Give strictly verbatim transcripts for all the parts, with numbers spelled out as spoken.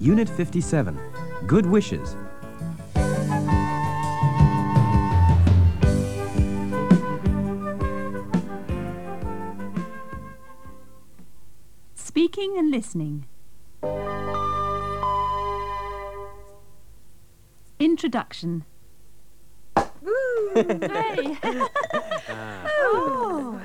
Unit fifty-seven, Good Wishes. Speaking and listening. Introduction. Woo! Hey! Oh!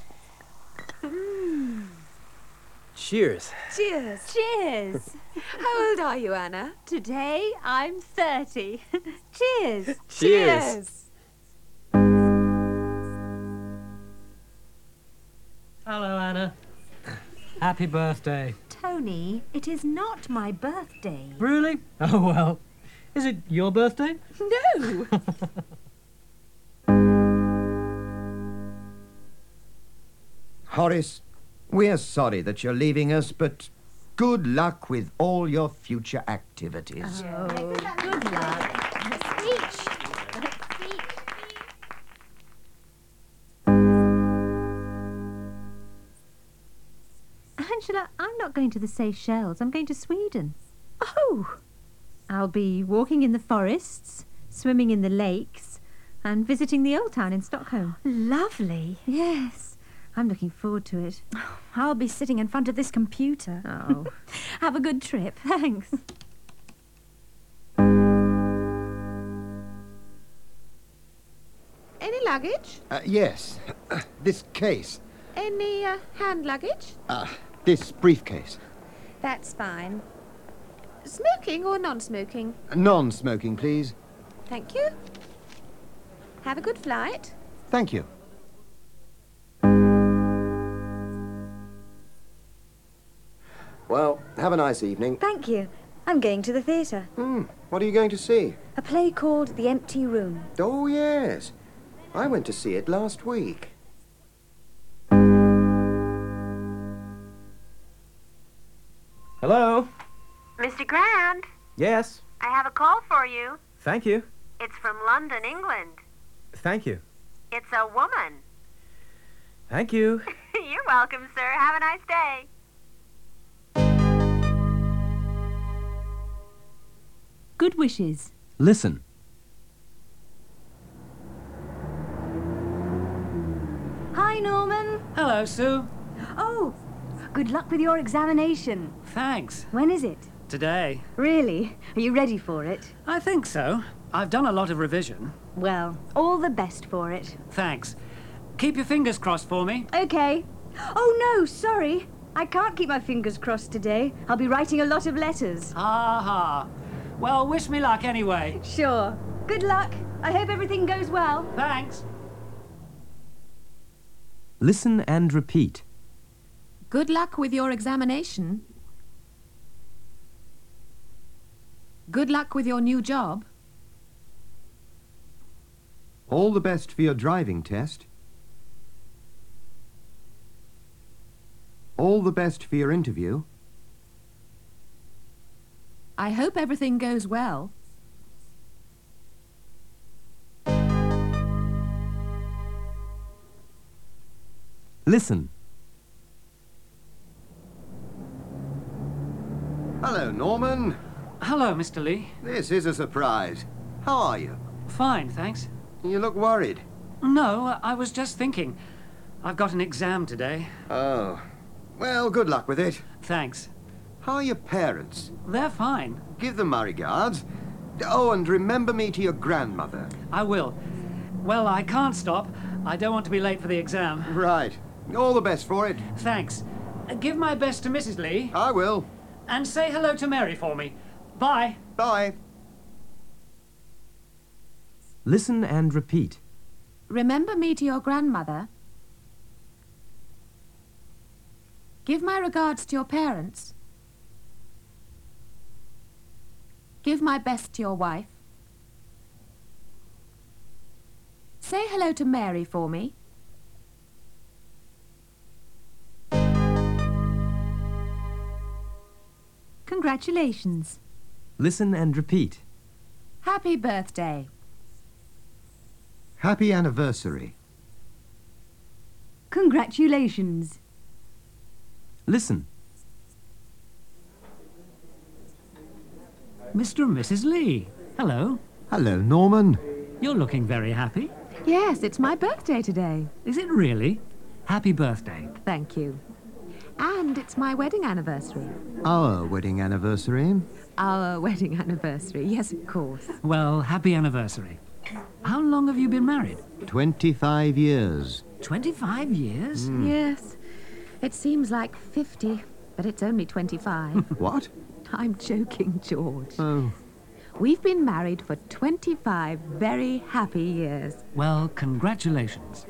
Cheers. Cheers. Cheers! How old are you, Anna? Today I'm thirty. Cheers! Cheers. Hello, Anna. Happy birthday. Tony, it is not my birthday. Really? Oh, well. Is it your birthday? No! Horace, we're sorry that you're leaving us, but good luck with all your future activities. Oh, good luck. Speech. Angela, I'm not going to the Seychelles. I'm going to Sweden. Oh! I'll be walking in the forests, swimming in the lakes, and visiting the old town in Stockholm. Lovely. Yes, I'm looking forward to it. I'll be sitting in front of this computer. Oh, Have a good trip. thanks. Any luggage? Uh, yes, this case. Any uh, hand luggage? Uh, this briefcase. That's fine. Smoking or non-smoking? Non-smoking, please. Thank you. Have a good flight. Thank you. Well, have a nice evening. Thank you. I'm going to the theatre. Hmm, what are you going to see? A play called The Empty Room. Oh, yes. I went to see it last week. Hello? Mister Grant, Yes, I have a call for you. thank you. It's from London, England. Thank you. It's a woman. Thank you. You're welcome, sir. Have a nice day. Good wishes. Listen. Hi, Norman. Hello, Sue. Oh, good luck with your examination. Thanks. When is it? Today. Really? Are you ready for it? I think so. I've done a lot of revision. Well, all the best for it. Thanks. Keep your fingers crossed for me. Okay. Oh, no, sorry. I can't keep my fingers crossed today. I'll be writing a lot of letters. Ha ha. Well, wish me luck anyway. Sure. Good luck. I hope everything goes well. Thanks. Listen and repeat. Good luck with your examination. Good luck with your new job. All the best for your driving test. All the best for your interview. I hope everything goes well. Listen. Hello, Norman. Hello, Mister Lee. This is a surprise. How are you? Fine, thanks. You look worried. No, I was just thinking. I've got an exam today. Oh. Well, good luck with it. Thanks. How are your parents? They're fine. Give them my regards. Oh, and remember me to your grandmother. I will. Well, I can't stop. I don't want to be late for the exam. Right. All the best for it. Thanks. Uh, Give my best to Missus Lee. I will. And say hello to Mary for me. Bye. Bye. Listen and repeat. Remember me to your grandmother. Give my regards to your parents. Give my best to your wife. Say hello to Mary for me. Congratulations. Listen and repeat. Happy birthday. Happy anniversary. Congratulations. Listen. Mister and Missus Lee. Hello. Hello, Norman. You're looking very happy. Yes, it's my birthday today. Is it really? Happy birthday. Thank you. And it's my wedding anniversary. Our wedding anniversary. Our wedding anniversary, yes, of course. Well, happy anniversary. How long have you been married? Twenty-five years. Twenty-five years? Yes. It seems like fifty, but it's only twenty-five. What? I'm joking, George. Oh. We've been married for twenty-five very happy years. Well, congratulations.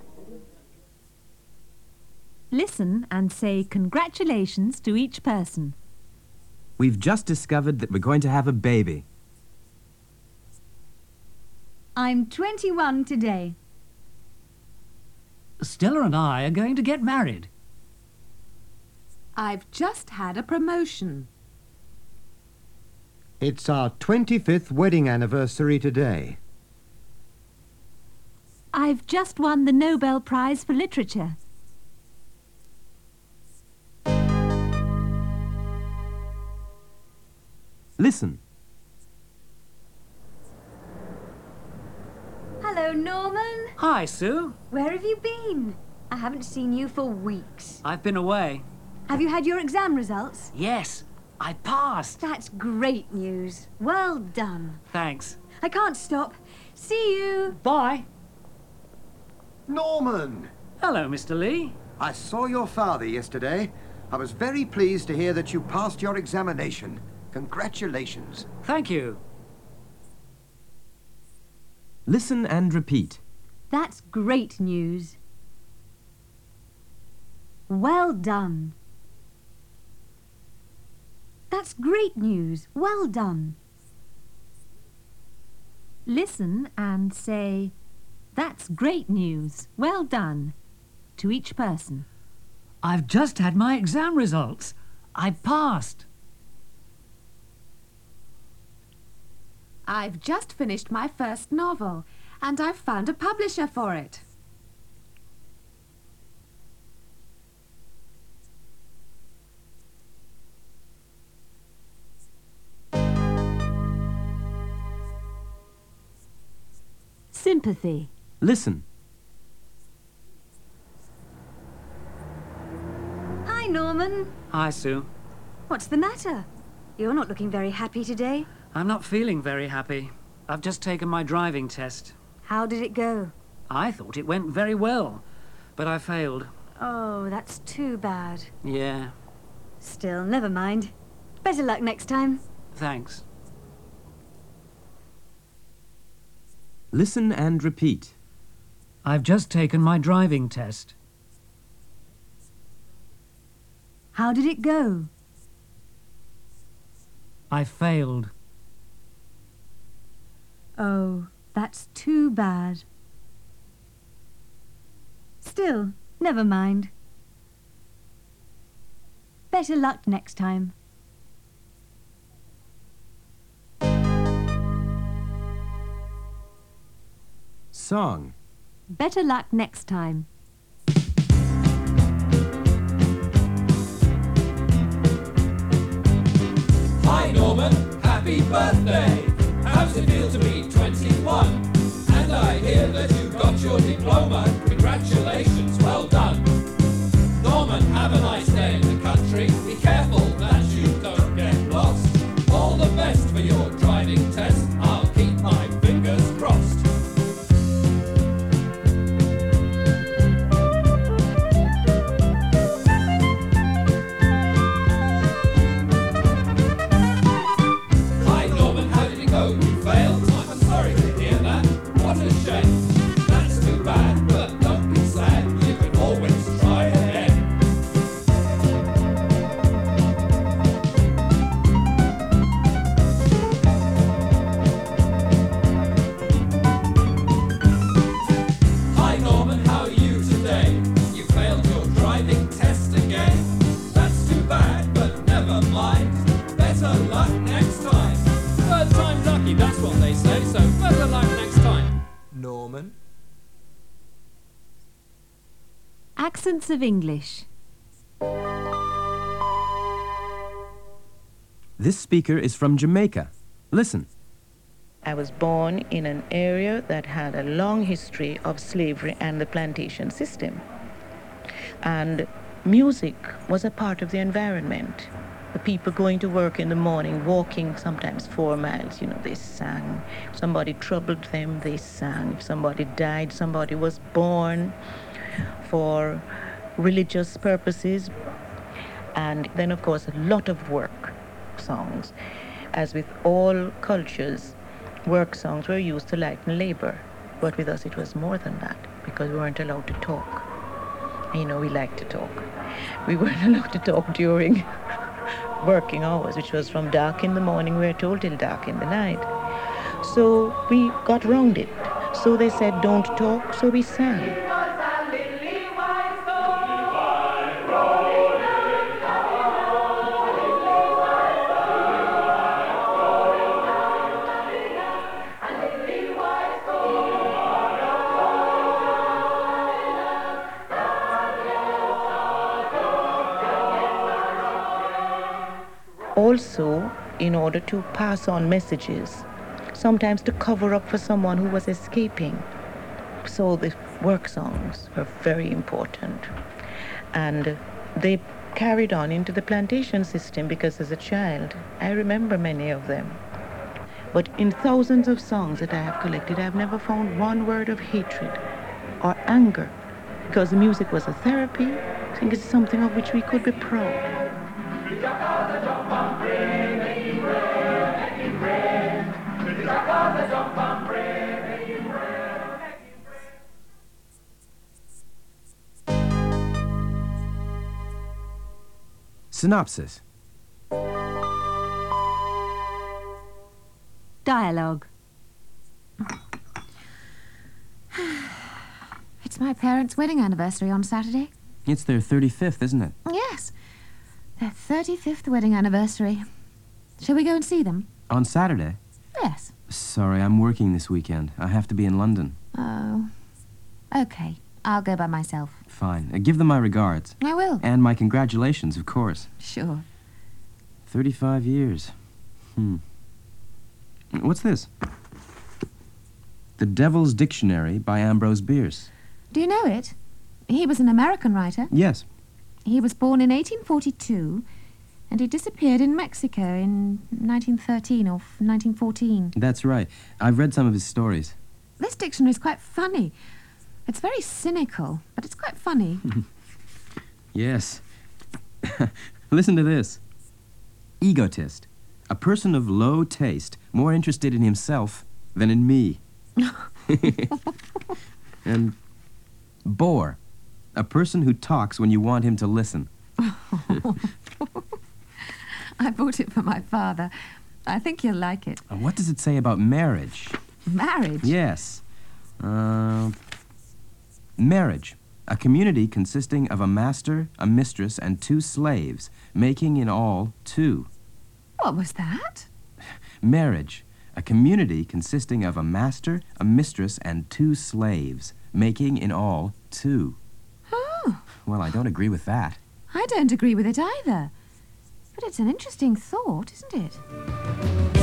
Listen and say congratulations to each person. We've just discovered that we're going to have a baby. I'm twenty-one today. Stella and I are going to get married. I've just had a promotion. It's our twenty-fifth wedding anniversary today. I've just won the Nobel Prize for Literature. Listen. Hello, Norman. Hi, Sue. Where have you been? I haven't seen you for weeks. I've been away. Have you had your exam results? Yes, I passed. That's great news. Well done. Thanks. I can't stop. See you. Bye. Norman! Hello, Mister Lee. I saw your father yesterday. I was very pleased to hear that you passed your examination. Congratulations. Thank you. Listen and repeat. That's great news. Well done. That's great news. Well done. Listen and say, that's great news. Well done. To each person. I've just had my exam results. I passed. I've just finished my first novel, and I've found a publisher for it. Sympathy. Listen. Hi, Norman. Hi, Sue. What's the matter? You're not looking very happy today. I'm not feeling very happy. I've just taken my driving test. How did it go? I thought it went very well, but I failed. Oh, that's too bad. Yeah, Still, never mind. Better luck next time. thanks. Listen and repeat. I've just taken my driving test. How did it go? I failed. Oh, that's too bad. Still, never mind. Better luck next time. Song. Better luck next time. Hi Norman, happy birthday! How's it feel to be twenty-one? And I hear that you got your diploma. Congratulations, well done. Norman, have a nice day in the country. Be careful that you don't get lost. All the best for your driving test. I'll keep my fingers crossed. Hi Norman, how did it go? You failed? I'm sorry to hear that. What a shame. That's too bad, but don't be sad. You can always try again. Hi Norman, how are you today? You failed your driving test again. That's too bad, but never mind. Better luck next time. Third time's lucky, that's what they say, so better luck next time. Norman? Accents of English. This speaker is from Jamaica. Listen. I was born in an area that had a long history of slavery and the plantation system. And music was a part of the environment. The people going to work in the morning, walking sometimes four miles, you know, they sang. If somebody troubled them, they sang. If somebody died, somebody was born for religious purposes. And then, of course, a lot of work songs. As with all cultures, work songs were used to lighten labor. But with us, it was more than that, because we weren't allowed to talk. You know, we like to talk. We weren't allowed to talk during working hours, which was from dark in the morning, we were told, till dark in the night. So we got round it. So they said, don't talk, so we sang. Also, in order to pass on messages, sometimes to cover up for someone who was escaping. So the work songs were very important. And they carried on into the plantation system, because as a child, I remember many of them. But in thousands of songs that I have collected, I've never found one word of hatred or anger, because the music was a therapy. I think it's something of which we could be proud. Synopsis. Dialogue. It's my parents' wedding anniversary on Saturday. It's their thirty-fifth, isn't it? Yes, their thirty-fifth wedding anniversary. Shall we go and see them? On Saturday? Yes. Sorry, I'm working this weekend. I have to be in London. Oh. Okay, I'll go by myself. Fine. Uh, give them my regards. I will. And my congratulations, of course. Sure. Thirty-five years. Hmm. What's this? The Devil's Dictionary by Ambrose Bierce. Do you know it? He was an American writer. Yes. He was born in eighteen forty-two, and he disappeared in Mexico in nineteen thirteen or nineteen fourteen. That's right. I've read some of his stories. This dictionary is quite funny. It's very cynical, but it's quite funny. Yes. Listen to this. Egotist. A person of low taste, more interested in himself than in me. And bore. A person who talks when you want him to listen. I bought it for my father. I think he'll like it. Uh, What does it say about marriage? Marriage? Yes. Uh, marriage. A community consisting of a master, a mistress, and two slaves, making in all two. What was that? Marriage. A community consisting of a master, a mistress, and two slaves, making in all two. Oh, Well, I don't agree with that. I don't agree with it either. But it's an interesting thought, isn't it?